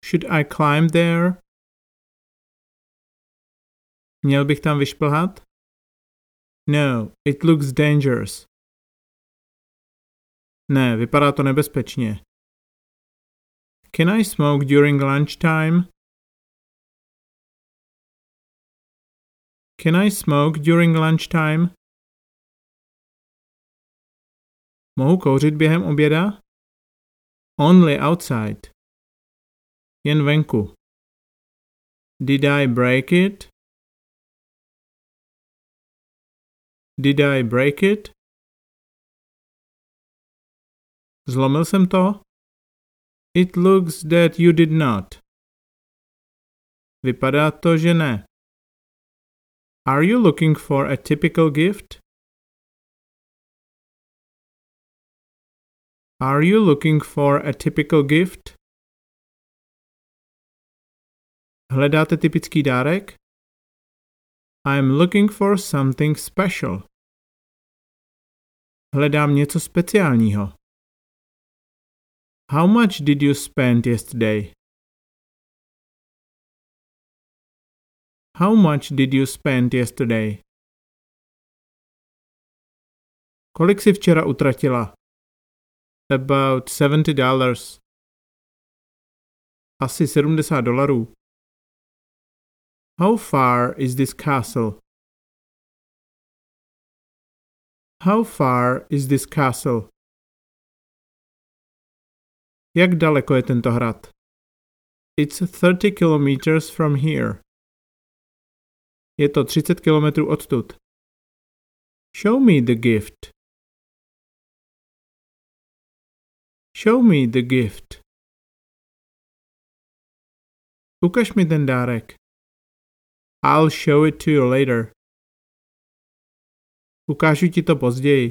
Should I climb there? Měl bych tam vyšplhat? No, it looks dangerous. Ne, vypadá to nebezpečně. Can I smoke during lunchtime? Can I smoke during lunchtime? Mohu kouřit během oběda? Only outside. Jen venku. Did I break it? Did I break it? Zlomil jsem to? It looks that you did not. Vypadá to, že ne. Are you looking for a typical gift? Are you looking for a typical gift? Hledáte typický dárek? I'm looking for something special. Hledám něco speciálního. How much did you spend yesterday? How much did you spend yesterday? Kolik jsi včera utratila? About $70. Asi $70. How far is this castle? How far is this castle? Jak daleko je tento hrad? It's 30 kilometers from here. Je to 30 kilometrů odtud. Show me the gift. Show me the gift. Ukaž mi ten dárek. I'll show it to you later. Ukážu ti to později.